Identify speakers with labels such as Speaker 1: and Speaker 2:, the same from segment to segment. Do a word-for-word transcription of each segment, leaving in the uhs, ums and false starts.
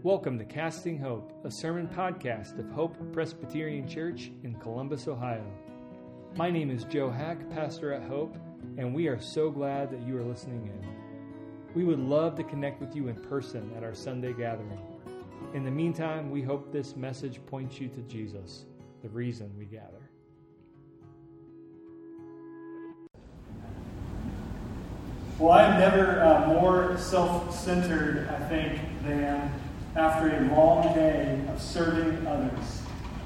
Speaker 1: Welcome to Casting Hope, a sermon podcast of Hope Presbyterian Church in Columbus, Ohio. My name is Joe Hack, pastor at Hope, and we are so glad that you are listening in. We would love to connect with you in person at our Sunday gathering. In the meantime, we hope this message points you to Jesus, the reason we gather.
Speaker 2: Well, I am never uh, more self-centered, I think, than after a long day of serving others.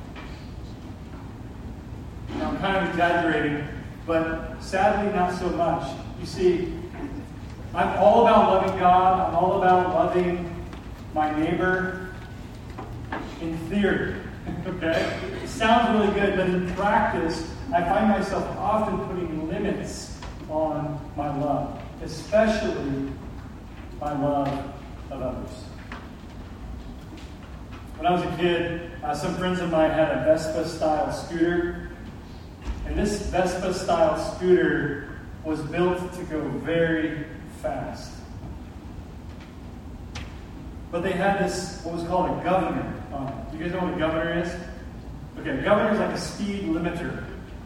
Speaker 2: Now, I'm kind of exaggerating, but sadly not so much. You see, I'm all about loving God. I'm all about loving my neighbor in theory. Okay? It sounds really good, but in practice, I find myself often putting limits on my love, especially my love of others. When I was a kid, uh, some friends of mine had a Vespa-style scooter. And this Vespa-style scooter was built to go very fast. But they had this, what was called a governor on it. Do you guys know what a governor is? Okay, a governor is like a speed limiter.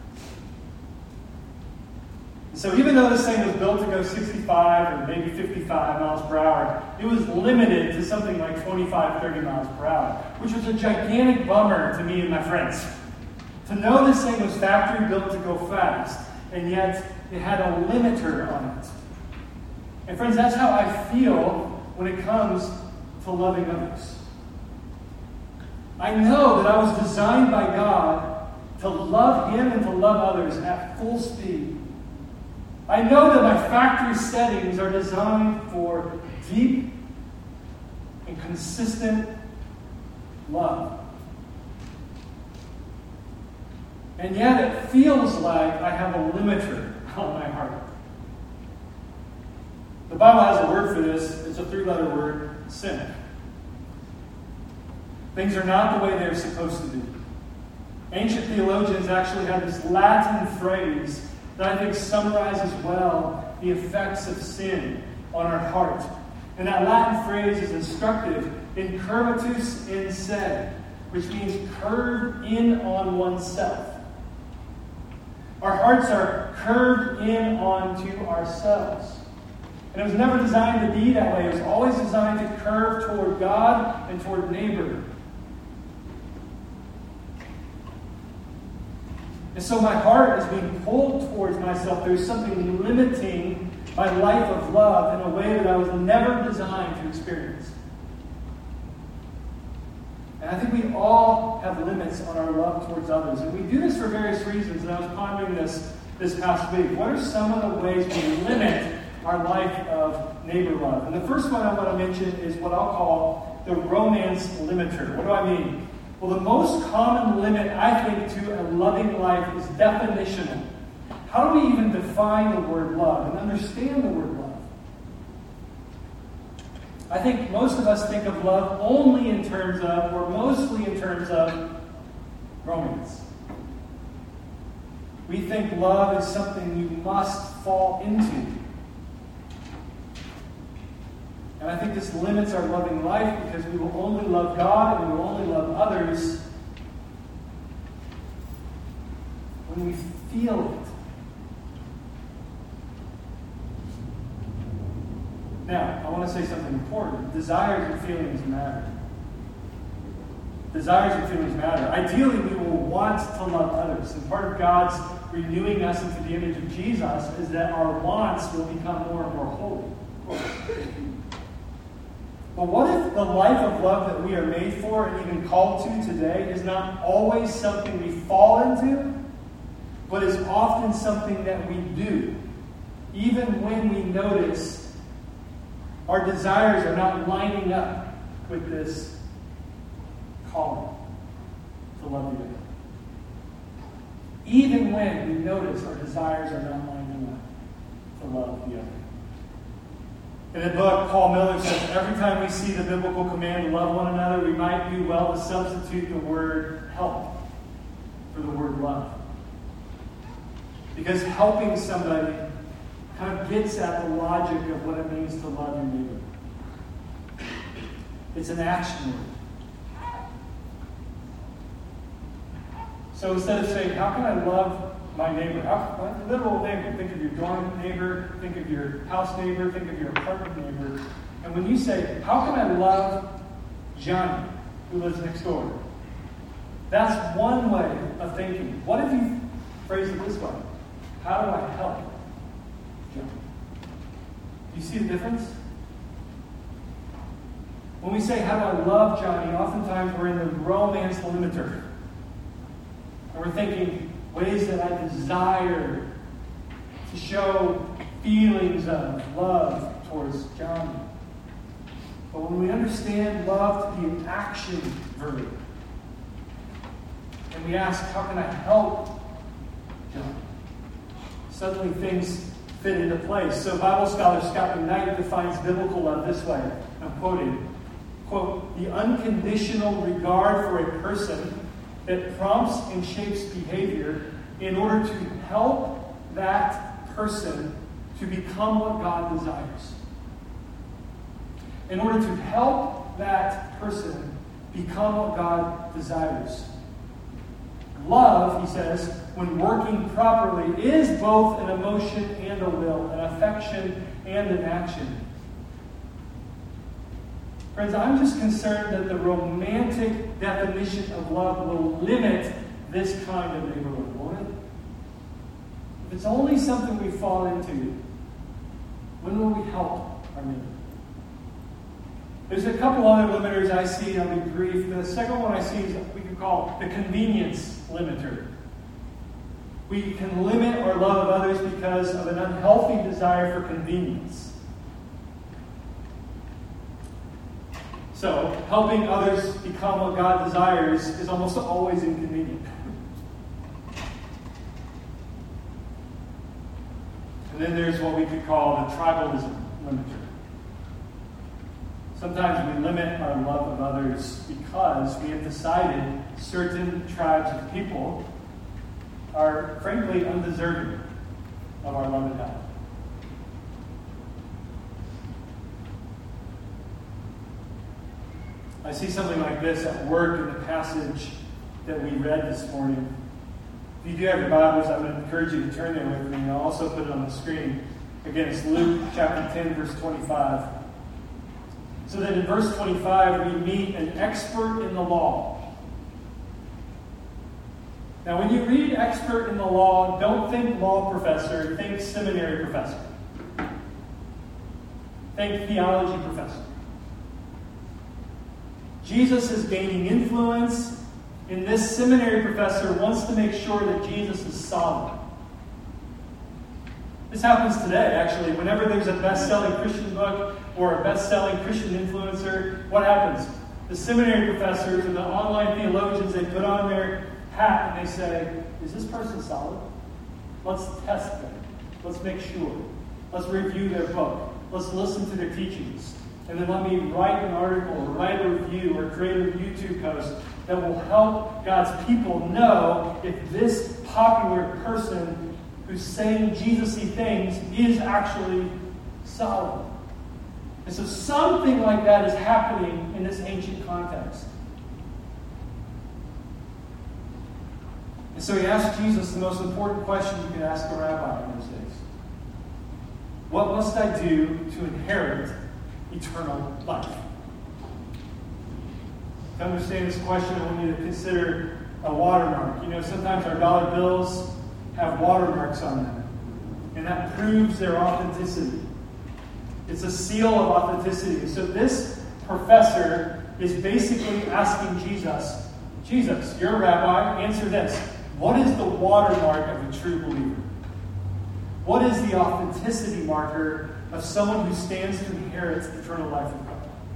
Speaker 2: So even though this thing was built to go sixty-five or maybe fifty-five miles per hour, it was limited to something like twenty-five, thirty miles per hour, which was a gigantic bummer to me and my friends. To know this thing was factory built to go fast, and yet it had a limiter on it. And friends, that's how I feel when it comes to loving others. I know that I was designed by God to love Him and to love others at full speed. I know that my factory settings are designed for deep and consistent love. And yet it feels like I have a limiter on my heart. The Bible has a word for this. It's a three-letter word, sin. Things are not the way they're supposed to be. Ancient theologians actually have this Latin phrase that I think summarizes well the effects of sin on our heart. And that Latin phrase is instructive: incurvatus in se, which means curved in on oneself. Our hearts are curved in onto ourselves. And it was never designed to be that way. It was always designed to curve toward God and toward neighbor. And so my heart is being pulled towards myself. There's something limiting my life of love in a way that I was never designed to experience. And I think we all have limits on our love towards others. And we do this for various reasons. And I was pondering this this past week. What are some of the ways we limit our life of neighbor love? And the first one I want to mention is what I'll call the romance limiter. What do I mean? Well, the most common limit, I think, to a loving life is definitional. How do we even define the word love and understand the word love? I think most of us think of love only in terms of, or mostly in terms of, romance. We think love is something you must fall into. And I think this limits our loving life because we will only love God and we will only love others when we feel it. Now, I want to say something important. Desires and feelings matter. Desires and feelings matter. Ideally, we will want to love others. And part of God's renewing us into the image of Jesus is that our wants will become more and more holy. But what if the life of love that we are made for and even called to today is not always something we fall into, but is often something that we do, even when we notice our desires are not lining up with this calling to love the other? Even when we notice our desires are not lining up to love the other. In the book, Paul Miller says, every time we see the biblical command to love one another, we might do well to substitute the word help for the word love. Because helping somebody kind of gets at the logic of what it means to love your neighbor. It's an action word. So instead of saying, how can I love my neighbor? How, my literal neighbor. Think of your dorm neighbor. Think of your house neighbor. Think of your apartment neighbor. And when you say, how can I love Johnny, who lives next door? That's one way of thinking. What if you phrase it this way? How do I help Johnny? Do you see the difference? When we say, how do I love Johnny, oftentimes we're in the romance limiter. And we're thinking ways that I desire to show feelings of love towards Johnny. But when we understand love to be an action verb, and we ask, how can I help Johnny? Suddenly things fit into place. So Bible scholar Scott McKnight defines biblical love this way. I'm quoting. Quote, the unconditional regard for a person that prompts and shapes behavior in order to help that person to become what God desires. In order to help that person become what God desires. Love, he says, when working properly, is both an emotion and a will, an affection and an action. Friends, I'm just concerned that the romantic definition of love will limit this kind of neighborhood, won't it? If it's only something we fall into, when will we help our neighbor? There's a couple other limiters I see. I'll be brief. The second one I see is what we could call the convenience limiter. We can limit our love of others because of an unhealthy desire for convenience. So, helping others become what God desires is almost always inconvenient. And then there's what we could call the tribalism limiter. Sometimes we limit our love of others because we have decided certain tribes of people are frankly undeserving of our love and help. I see something like this at work in the passage that we read this morning. If you do have your Bibles, I would encourage you to turn there with me. And I'll also put it on the screen. Again, it's Luke chapter ten, verse twenty-five. So that in verse twenty-five, we meet an expert in the law. Now, when you read expert in the law, don't think law professor, think seminary professor. Think theology professor. Jesus is gaining influence, and this seminary professor wants to make sure that Jesus is solid. This happens today, actually. Whenever there's a best-selling Christian book or a best-selling Christian influencer, what happens? The seminary professors and the online theologians, they put on their hat and they say, is this person solid? Let's test them. Let's make sure. Let's review their book. Let's listen to their teachings. And then let me write an article or write a review or create a YouTube post that will help God's people know if this popular person who's saying Jesus-y things is actually solid. And so something like that is happening in this ancient context. And so he asked Jesus the most important question you could ask a rabbi in those days. What must I do to inherit eternal life? To understand this question, I want you to consider a watermark. You know, sometimes our dollar bills have watermarks on them, and that proves their authenticity. It's a seal of authenticity. So this professor is basically asking Jesus, Jesus, you're a rabbi, answer this. What is the watermark of a true believer? What is the authenticity marker of someone who stands to inherit eternal life with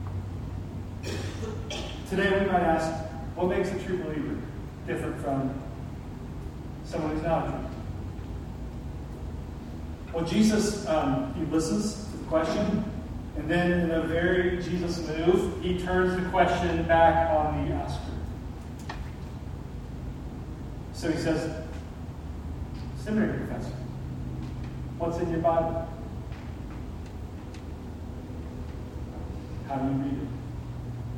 Speaker 2: God? Today we might ask, what makes a true believer different from someone who's not a true believer? Well, Jesus, um, he listens to the question, and then in a very Jesus move, he turns the question back on the asker. So he says, seminary professor, what's in your Bible? How do you read it?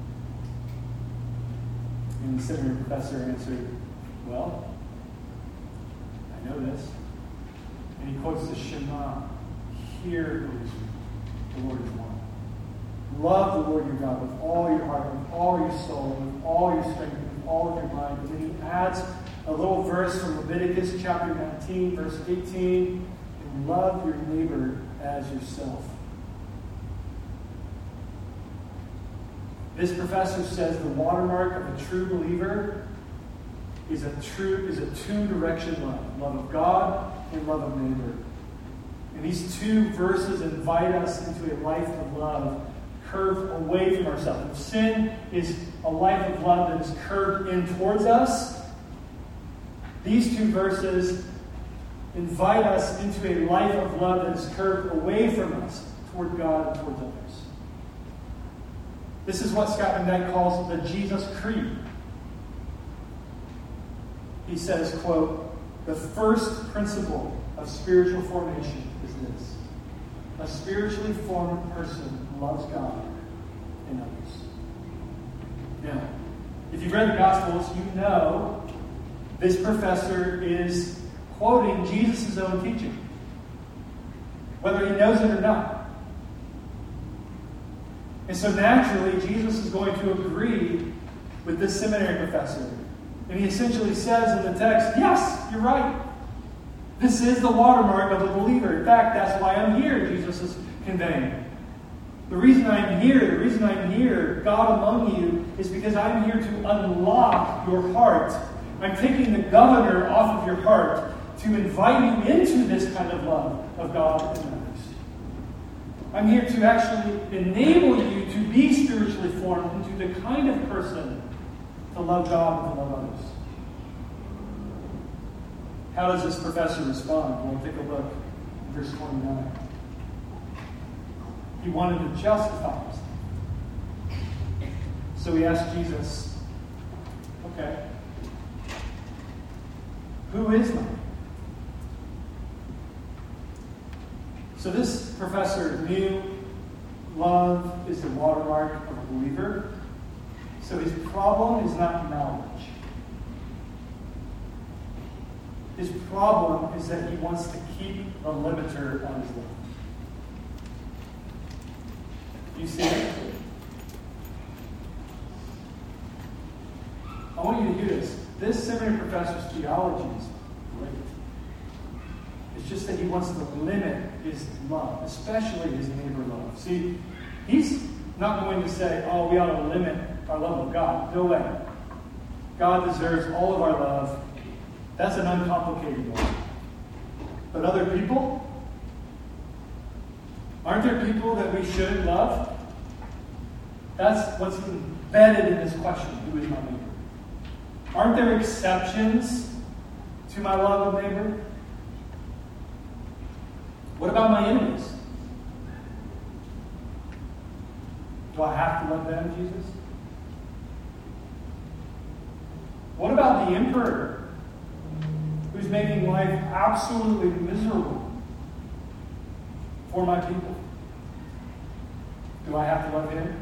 Speaker 2: And the seminary professor answered, well, I know this. And he quotes the Shema, hear, O Israel, the Lord is one. Love the Lord your God with all your heart, with all your soul, with all your strength, with all of your mind. And then he adds a little verse from Leviticus chapter nineteen, verse eighteen, and love your neighbor as yourself. This professor says the watermark of a true believer is a true is a two-direction love. Love of God and love of neighbor. And these two verses invite us into a life of love curved away from ourselves. If sin is a life of love that is curved in towards us, these two verses invite us into a life of love that is curved away from us toward God and towards others. This is what Scott McKnight calls the Jesus Creed. He says, quote, the first principle of spiritual formation is this. A spiritually formed person loves God and others. Now, if you've read the Gospels, you know this professor is quoting Jesus' own teaching, whether he knows it or not. And so naturally, Jesus is going to agree with this seminary professor. And he essentially says in the text, yes, you're right. This is the watermark of a believer. In fact, that's why I'm here, Jesus is conveying. The reason I'm here, the reason I'm here, God among you, is because I'm here to unlock your heart. I'm taking the governor off of your heart to invite you into this kind of love of God and others. I'm here to actually enable you to be spiritually formed into the kind of person to love God and to love others. How does this professor respond? Well, take a look at verse twenty-nine. He wanted to justify himself. So he asked Jesus, okay, who is my neighbor? So this professor knew love is the watermark of a believer. So his problem is not knowledge. His problem is that he wants to keep a limiter on his love. You see it? I want you to hear this. This seminary professor's theology is great. It's just that he wants to limit his love, especially his neighbor love. See, he's not going to say, oh, we ought to limit our love of God. No way. God deserves all of our love. That's an uncomplicated one. But other people? Aren't there people that we should love? That's what's embedded in this question, who is my neighbor? Aren't there exceptions to my love of neighbor? What about my enemies? Do I have to love them, Jesus? What about the emperor who's making life absolutely miserable for my people? Do I have to love him?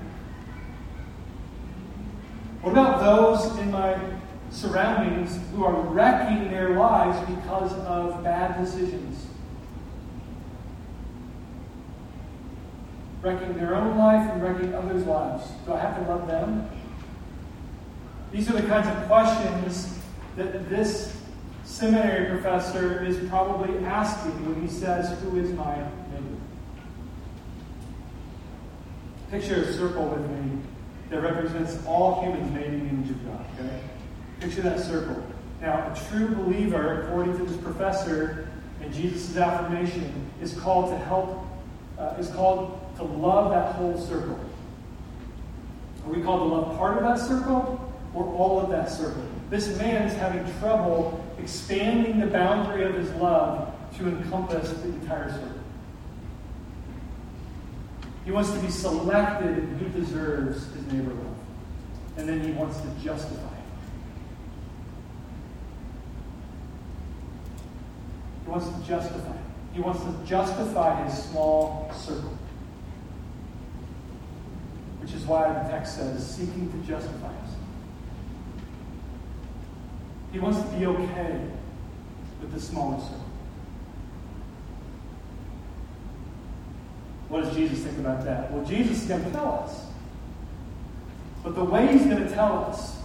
Speaker 2: What about those in my surroundings who are wrecking their lives because of bad decisions? Wrecking their own life and wrecking others' lives. Do I have to love them? These are the kinds of questions that this seminary professor is probably asking when he says, who is my neighbor? Picture a circle with me that represents all humans made in the image of God. Okay? Picture that circle. Now, a true believer, according to this professor and Jesus' affirmation, is called to help, uh, is called to love that whole circle. Are we called to love part of that circle or all of that circle? This man is having trouble expanding the boundary of his love to encompass the entire circle. He wants to be selected in who deserves his neighbor love. And then he wants to justify it. He wants to justify it. He wants to justify his small circle. Which is why the text says, seeking to justify himself. He wants to be okay with the smaller circle. What does Jesus think about that? Well, Jesus is going to tell us. But the way he's going to tell us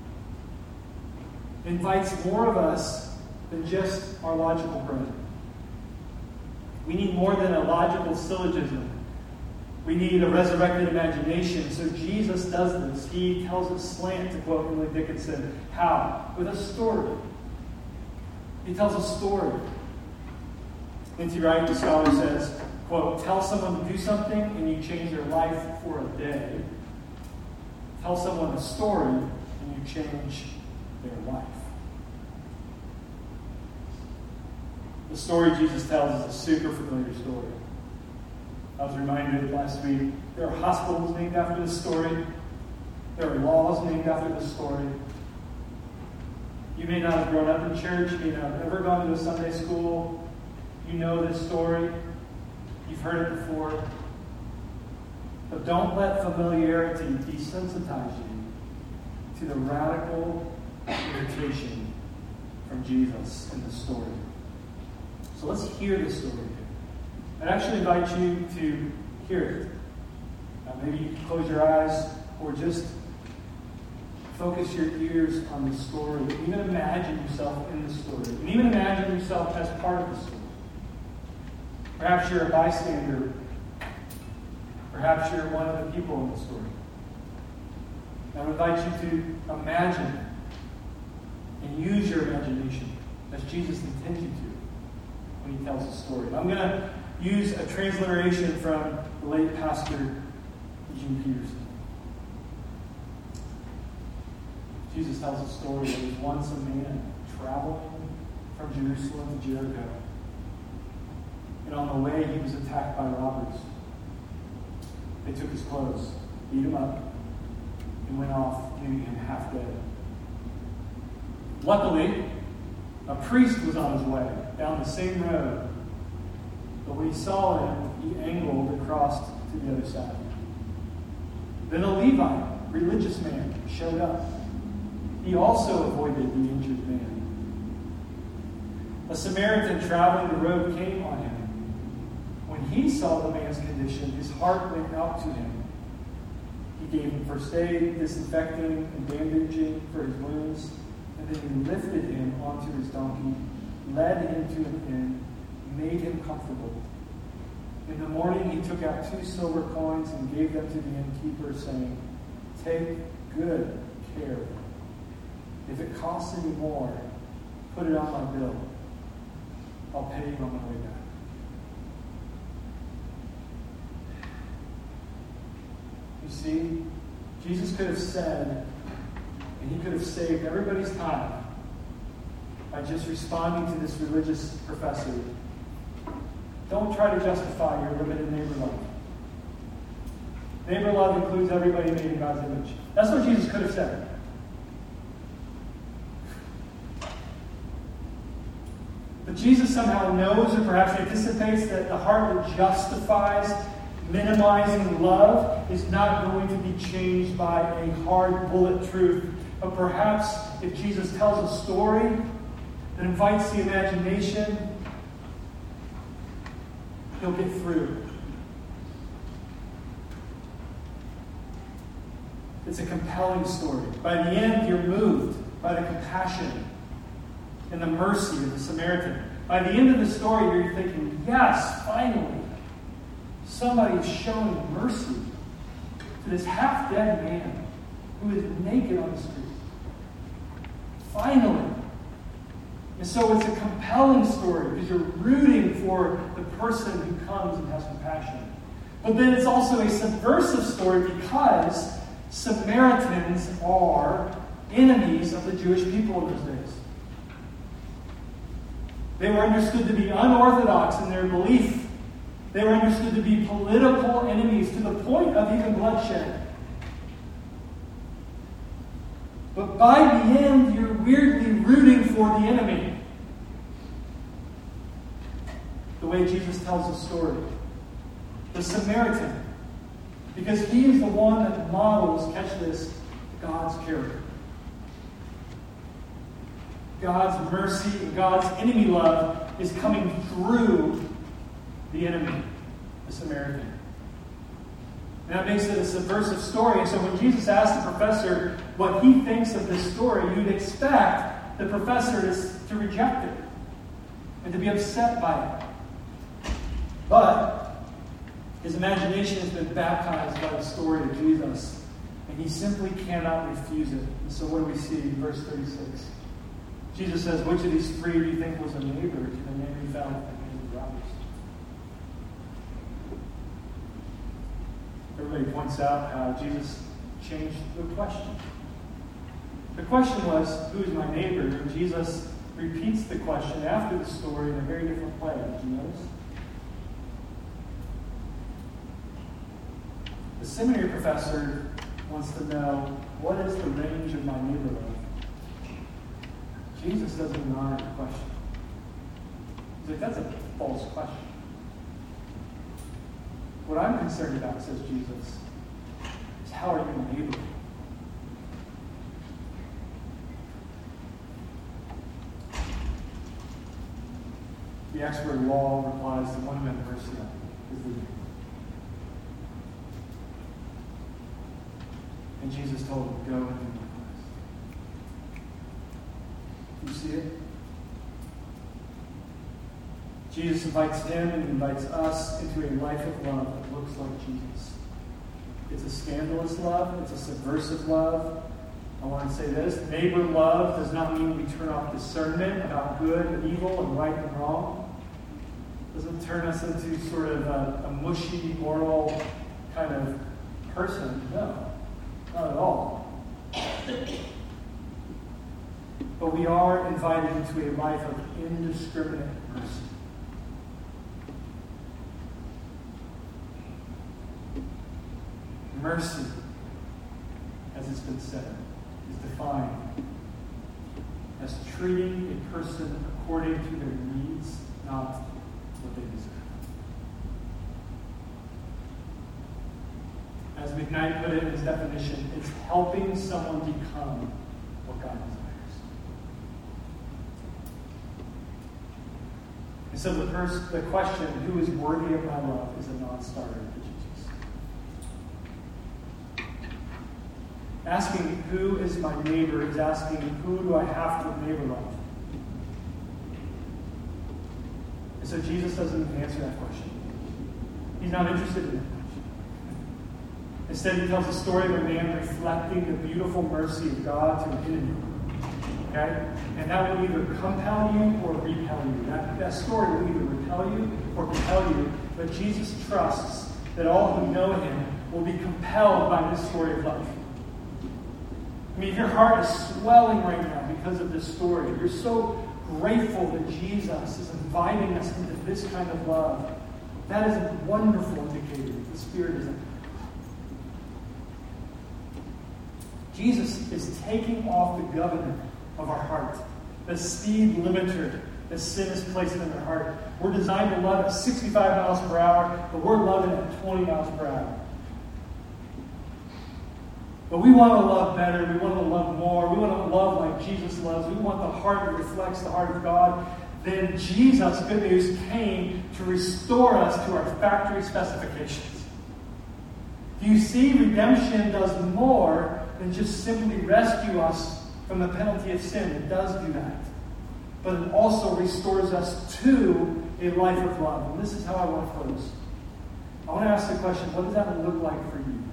Speaker 2: invites more of us than just our logical brain. We need more than a logical syllogism. We need a resurrected imagination. So Jesus does this. He tells us slant, to quote Emily Dickinson. How? With a story. He tells a story. N T Wright, the scholar, says, quote, tell someone to do something and you change their life for a day. Tell someone a story and you change their life. The story Jesus tells is a super familiar story. I was reminded last week, there are hospitals named after this story. There are laws named after this story. You may not have grown up in church. You may not have ever gone to a Sunday school. You know this story. You've heard it before. But don't let familiarity desensitize you to the radical invitation from Jesus in the story. So let's hear the story. I'd actually invite you to hear it. Uh, maybe you can close your eyes or just focus your ears on the story. Even imagine yourself in the story. And even imagine yourself as part of the story. Perhaps you're a bystander. Perhaps you're one of the people in the story. I would invite you to imagine and use your imagination as Jesus intends you to when he tells the story. I'm going to use a transliteration from the late pastor Eugene Peterson. Jesus tells a story. There was once a man traveling from Jerusalem to Jericho. And on the way, he was attacked by robbers. They took his clothes, beat him up, and went off, leaving him half dead. Luckily, a priest was on his way down the same road. But when he saw him, he angled across to the other side. Then a Levite, religious man, showed up. He also avoided the injured man. A Samaritan traveling the road came on him. When he saw the man's condition, his heart went out to him. He gave him first aid, disinfecting and bandaging for his wounds, and then he lifted him onto his donkey, led him to an inn, made him comfortable. In the morning he took out two silver coins and gave them to the innkeeper, saying, "Take good care of it. If it costs any more, put it on my bill. I'll pay you on my way back." You see, Jesus could have said, and he could have saved everybody's time by just responding to this religious professor. Don't try to justify your limited neighbor love. Neighbor love includes everybody made in God's image. That's what Jesus could have said. But Jesus somehow knows, or perhaps anticipates, that the heart that justifies minimizing love is not going to be changed by a hard bullet truth. But perhaps if Jesus tells a story that invites the imagination, he'll get through. It's a compelling story. By the end, you're moved by the compassion and the mercy of the Samaritan. By the end of the story, you're thinking, yes, finally, somebody's showing mercy to this half-dead man who is naked on the street. Finally. And so it's a compelling story because you're rooting for the person who comes and has compassion. But then it's also a subversive story because Samaritans are enemies of the Jewish people in those days. They were understood to be unorthodox in their belief. They were understood to be political enemies to the point of even bloodshed. But by the end, you're weirdly rooting for the enemy. The way Jesus tells the story. The Samaritan. Because he is the one that models, catch this, God's character. God's mercy and God's enemy love is coming through the enemy, the Samaritan. And that makes it a subversive story. And so when Jesus asked the professor what he thinks of this story, you'd expect the professor to, to reject it and to be upset by it. But his imagination has been baptized by the story of Jesus, and he simply cannot refuse it. And so what do we see in verse thirty-six? Jesus says, which of these three do you think was a neighbor to the man who found at the hands of robbers? Everybody points out how Jesus changed the question. The question was, who is my neighbor? And Jesus repeats the question after the story in a very different way. Did you notice? The seminary professor wants to know, what is the range of my neighborhood? Jesus doesn't deny the question. He's like, that's a false question. What I'm concerned about, says Jesus, is how are you a neighbor? The expert in law replies, the one who had mercy on you is the neighbor. And Jesus told him, go and do likewise. You see it? Jesus invites him and invites us into a life of love that looks like Jesus. It's a scandalous love. It's a subversive love. I want to say this. Neighbor love does not mean we turn off discernment about good and evil and right and wrong. It doesn't turn us into sort of a, a mushy, moral kind of person. No, not at all. But we are invited into a life of indiscriminate mercy. Mercy, as it's been said, is defined as treating a person according to their needs, not what they deserve. As McKnight put it in his definition, it's helping someone become what God desires. And so the first, the question, who is worthy of my love, is a non-starter for Jesus. Asking who is my neighbor is asking who do I have to neighbor love. And so Jesus doesn't even answer that question. He's not interested in that question. Instead, he tells the story of a man reflecting the beautiful mercy of God to an enemy. Okay? And that will either compel you or repel you. That, that story will either repel you or compel you. But Jesus trusts that all who know him will be compelled by this story of life. I mean, if your heart is swelling right now because of this story, you're so grateful that Jesus is inviting us into this kind of love, that is a wonderful indicator that the Spirit is in. Jesus is taking off the governor of our heart, the speed limiter that sin has placed in our heart. We're designed to love at sixty-five miles per hour, but we're loving at twenty miles per hour. But we want to love better. We want to love more. We want to love like Jesus loves. We want the heart that reflects the heart of God. Then Jesus, good news, came to restore us to our factory specifications. Do you see? Redemption does more than just simply rescue us from the penalty of sin. It does do that. But it also restores us to a life of love. And this is how I want to close. I want to ask the question, what does that look like for you?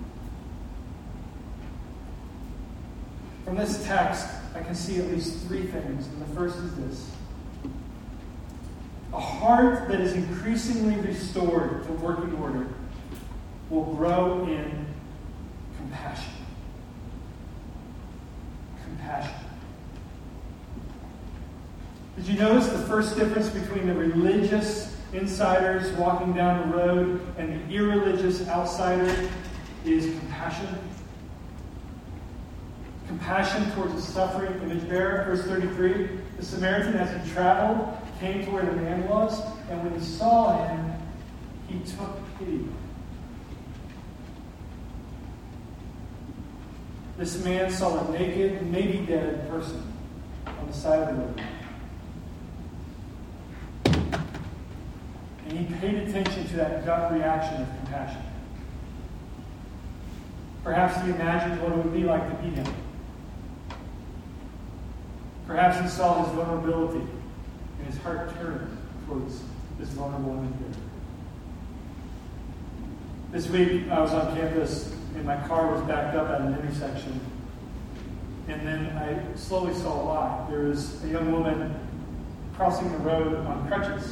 Speaker 2: From this text, I can see at least three things. And the first is this. A heart that is increasingly restored to working order will grow in compassion. Compassion. Did you notice the first difference between the religious insiders walking down the road and the irreligious outsider is compassion? Compassion towards a suffering image bearer. Verse thirty-three, the Samaritan, as he traveled, came to where the man was, and when he saw him, he took pity. This man saw a naked, maybe dead person, on the side of the road. And he paid attention to that gut reaction of compassion. Perhaps he imagined what it would be like to be him. Perhaps he saw his vulnerability and his heart turned towards this vulnerable individual. This week I was on campus and my car was backed up at an intersection. And then I slowly saw why. There was a young woman crossing the road on crutches.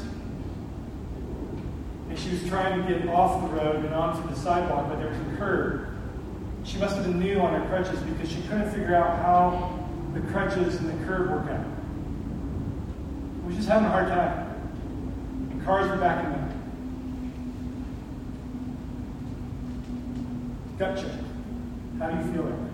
Speaker 2: And she was trying to get off the road and onto the sidewalk, but there was a curb. She must have been new on her crutches because she couldn't figure out how the crutches and the curb work out. She was just having a hard time. And cars were backing up. Gut check. How do you feel right now?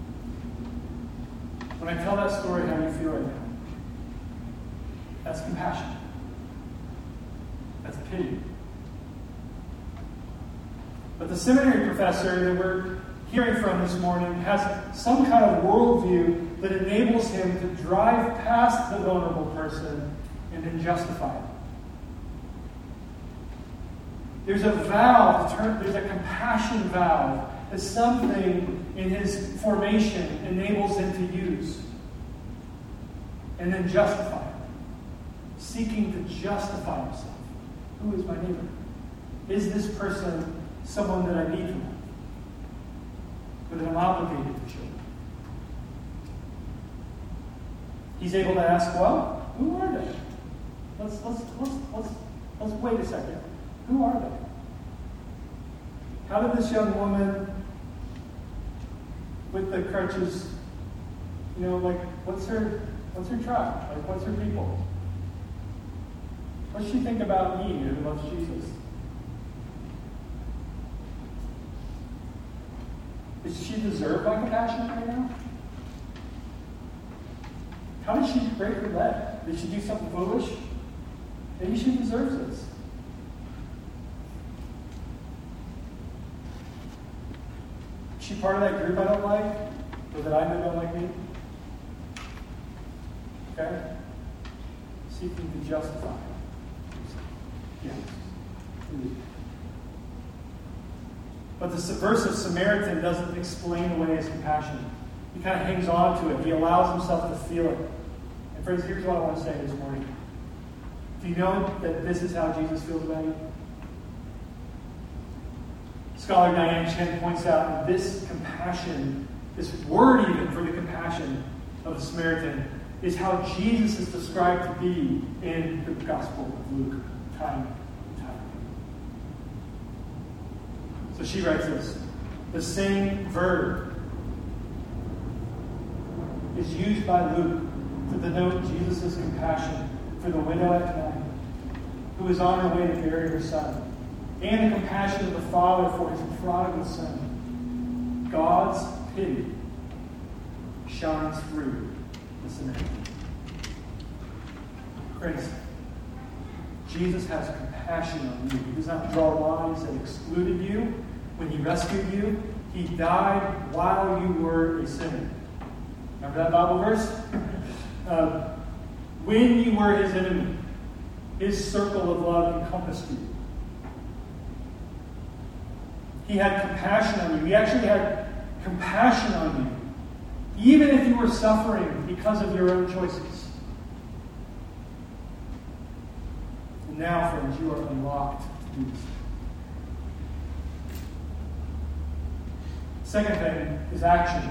Speaker 2: When I tell that story, how do you feel right now? That's compassion. That's pity. But the seminary professor that we're hearing from this morning has some kind of worldview that enables him to drive past the vulnerable person and then justify it. There's a valve, there's a compassion valve that something in his formation enables him to use. And then justify it. Seeking to justify himself. Who is my neighbor? Is this person someone that I need to love? Or that I'm obligated to show? He's able to ask, well, who are they? Let's let's let's let's let's wait a second. Who are they? How did this young woman with the crutches, you know, like, what's her, what's her tribe? Like, what's her people? What does she think about me who loves Jesus? Does she deserve my compassion right now? How did she break her leg? Did she do something foolish? Maybe she deserves this. Is she part of that group I don't like? Or that I know don't like me? Okay? Seeking to justify. Yes. But the subversive Samaritan doesn't explain away his compassion. He kind of hangs on to it. He allows himself to feel it. And friends, here's what I want to say this morning. Do you know that this is how Jesus feels about you? Scholar Diane Chen points out that this compassion, this word even for the compassion of the Samaritan, is how Jesus is described to be in the Gospel of Luke, time and time again. So she writes this. The same verb is used by Luke to denote Jesus' compassion for the widow at Nain, who is on her way to bury her son, and the compassion of the Father for his prodigal son. God's pity shines through the Samaritan. Friends, Jesus has compassion on you. He does not draw lines that excluded you. When he rescued you, he died while you were a sinner. Remember that Bible verse? Uh, when you were his enemy, his circle of love encompassed you. He had compassion on you. He actually had compassion on you, even if you were suffering because of your own choices. And now, friends, you are unlocked to do this. Second thing is action.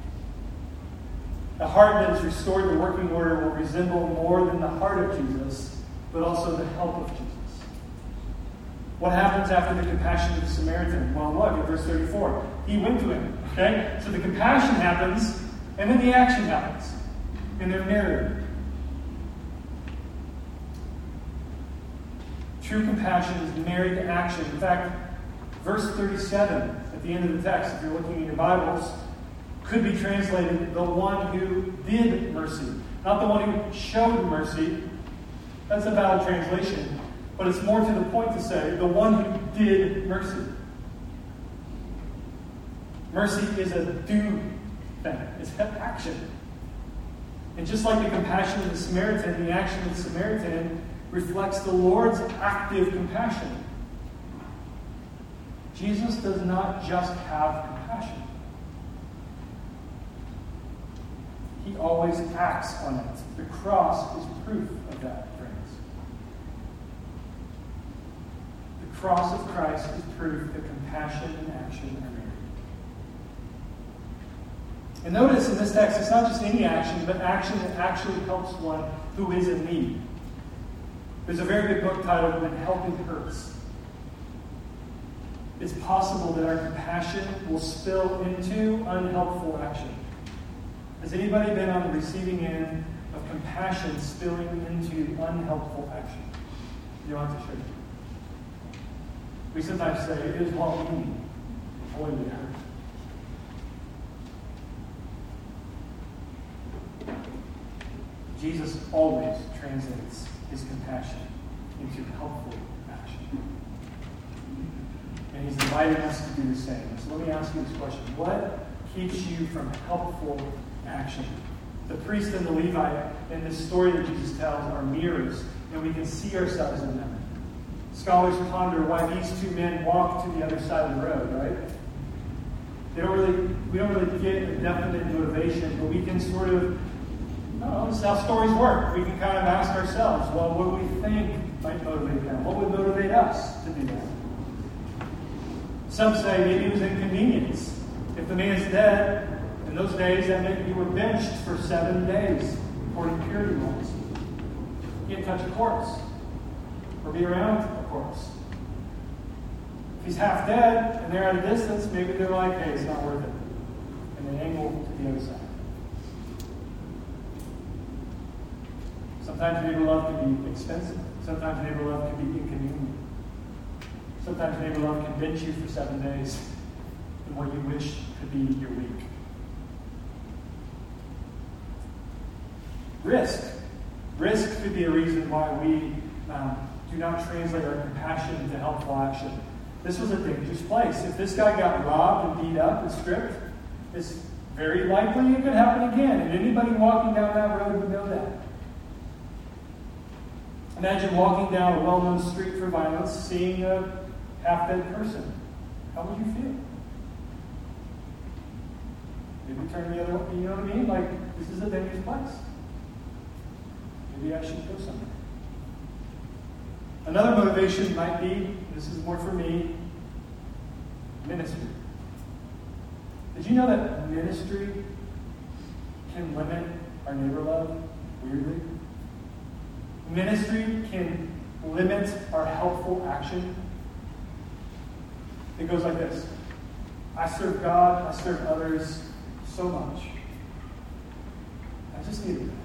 Speaker 2: The heart that is restored to working order will resemble more than the heart of Jesus, but also the help of Jesus. What happens after the compassion of the Samaritan? Well, look at verse thirty-four. He went to him. Okay? So the compassion happens, and then the action happens. And they're married. True compassion is married to action. In fact, verse thirty-seven at the end of the text, if you're looking in your Bibles, could be translated the one who did mercy. Not the one who showed mercy. That's a valid translation. But it's more to the point to say, the one who did mercy. Mercy is a do thing. It's an action. And just like the compassion of the Samaritan, the action of the Samaritan reflects the Lord's active compassion. Jesus does not just have compassion. He always acts on it. The cross is proof of that, friends. The cross of Christ is proof that compassion and action are married. And notice in this text, it's not just any action, but action that actually helps one who is in need. There's a very good book titled When Helping Hurts. It's possible that our compassion will spill into unhelpful action. Has anybody been on the receiving end of compassion spilling into unhelpful action? You don't have to show you. We sometimes say, it is what we need. Boy, did it hurt. Jesus always translates his compassion into helpful action. And he's inviting us to do the same. So let me ask you this question. What keeps you from helpful action? The priest and the Levite in this story that Jesus tells are mirrors, and we can see ourselves in them. Scholars ponder why these two men walked to the other side of the road, right? They don't really, we don't really get a definite motivation, but we can sort of, oh, this is how stories work. We can kind of ask ourselves, well, what do we think might motivate them? What would motivate us to do that? Some say maybe it was inconvenience. If the man is dead, in those days, that meant you were benched for seven days, according to purity laws. You can't touch a corpse or be around a corpse. If he's half dead and they're at a distance, maybe they're like, hey, it's not worth it. And they angle to the other side. Sometimes neighbor love can be expensive. Sometimes neighbor love can be inconvenient. Sometimes neighbor love can bench you for seven days in what you wish could be your week. Risk. Risk could be a reason why we um, do not translate our compassion into helpful action. This was a dangerous place. If this guy got robbed and beat up and stripped, it's very likely it could happen again. And anybody walking down that road would know that. Imagine walking down a well-known street for violence, seeing a half-dead person. How would you feel? Maybe turn the other way, you know what I mean? Like, this is a dangerous place. Maybe I should go somewhere. Another motivation might be, this is more for me, ministry. Did you know that ministry can limit our neighbor love weirdly? Ministry can limit our helpful action. It goes like this. I serve God, I serve others so much. I just need a rest.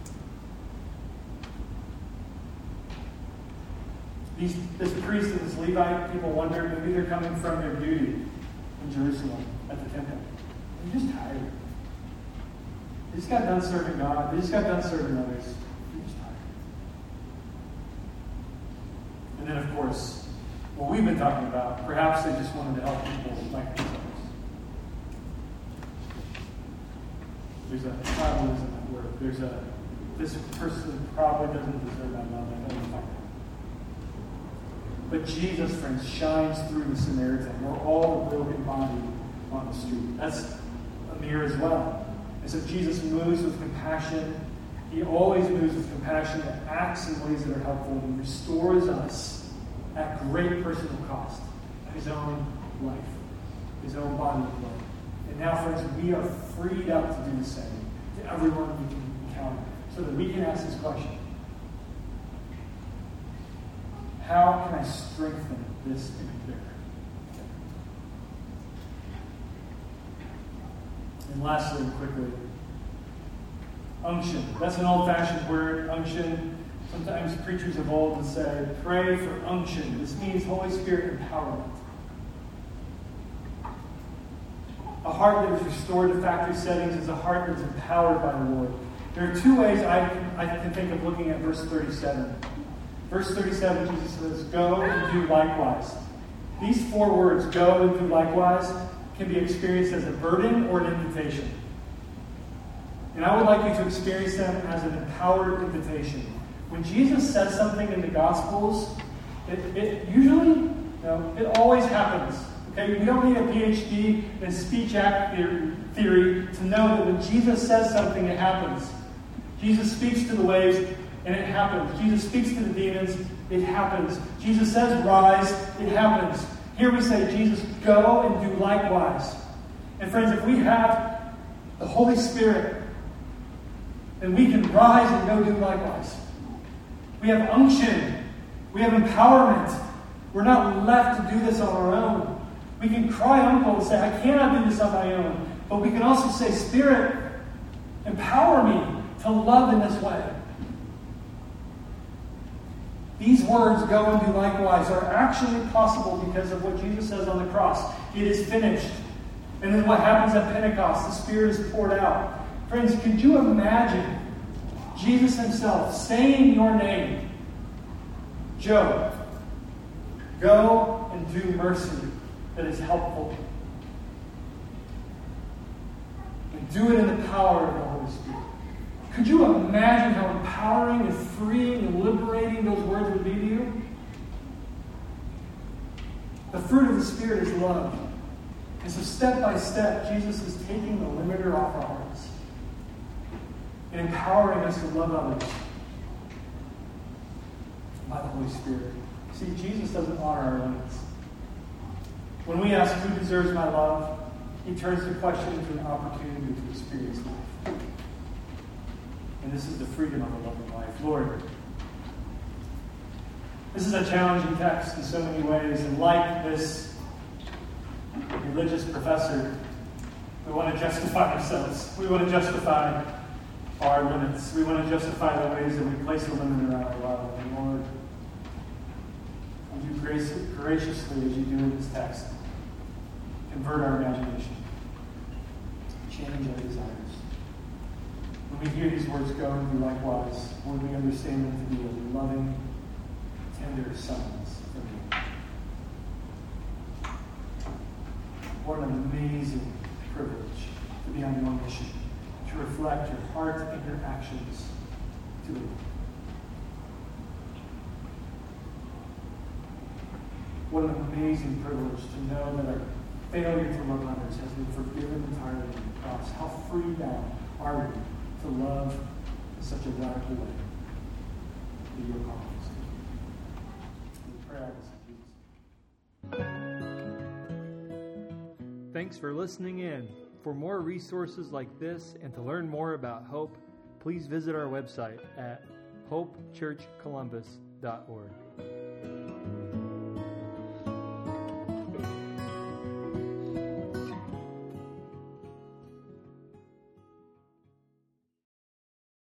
Speaker 2: These, this priest and this Levite, people wonder, maybe they're coming from their duty in Jerusalem at the temple. They're just tired. They just got done serving God. They just got done serving others. They're just tired. And then, of course, what we've been talking about, perhaps they just wanted to help people like themselves. There's a tribalism at work. There's a, this person probably doesn't deserve my love. I know like that. But Jesus, friends, shines through the Samaritan. We're all a broken body on the street. That's a mirror as well. And so Jesus moves with compassion. He always moves with compassion and acts in ways that are helpful. He restores us at great personal cost. His own life. His own body of blood. And now, friends, we are freed up to do the same to everyone we can encounter. So that we can ask this question. How can I strengthen this in prayer? And lastly, quickly, unction. That's an old-fashioned word, unction. Sometimes preachers of old would say, pray for unction. This means Holy Spirit empowerment. A heart that is restored to factory settings is a heart that is empowered by the Lord. There are two ways I can, I can think of looking at verse thirty-seven. Verse thirty-seven, Jesus says, go and do likewise. These four words, go and do likewise, can be experienced as a burden or an invitation. And I would like you to experience them as an empowered invitation. When Jesus says something in the Gospels, it, it usually, you know, it always happens. Okay, we don't need a P H D in speech act theory to know that when Jesus says something, it happens. Jesus speaks to the waves, and it happens. Jesus speaks to the demons, it happens. Jesus says, rise, it happens. Here we say, Jesus, go and do likewise. And friends, if we have the Holy Spirit, then we can rise and go do likewise. We have unction. We have empowerment. We're not left to do this on our own. We can cry uncle and say, I cannot do this on my own. But we can also say, Spirit, empower me to love in this way. These words, go and do likewise, are actually possible because of what Jesus says on the cross. It is finished. And then what happens at Pentecost? The Spirit is poured out. Friends, could you imagine Jesus himself saying your name? Joe, go and do mercy that is helpful. And do it in the power of the Holy Spirit. Could you imagine how empowering and freeing and liberating those words would be to you? The fruit of the Spirit is love. And so step by step, Jesus is taking the limiter off our hearts and empowering us to love others by the Holy Spirit. See, Jesus doesn't honor our limits. When we ask who deserves my love, he turns the question into an opportunity to experience life. And this is the freedom of a loving life. Lord, this is a challenging text in so many ways. And like this religious professor, we want to justify ourselves. We want to justify our limits. We want to justify the ways that we place a limit around our love. And Lord, would you grace, graciously, as you do in this text, convert our imagination, change our desires. When we hear these words, go and do likewise, would we understand them to be a loving, tender summons from you? What an amazing privilege to be on your mission, to reflect your heart and your actions to the world. What an amazing privilege to know that our failure to love others has been forgiven entirely on the cross. How free now are we to love in such a radical way that you're calling us to. We pray this in Jesus.
Speaker 1: Thanks for listening in. For more resources like this and to learn more about Hope, please visit our website at hope church columbus dot org.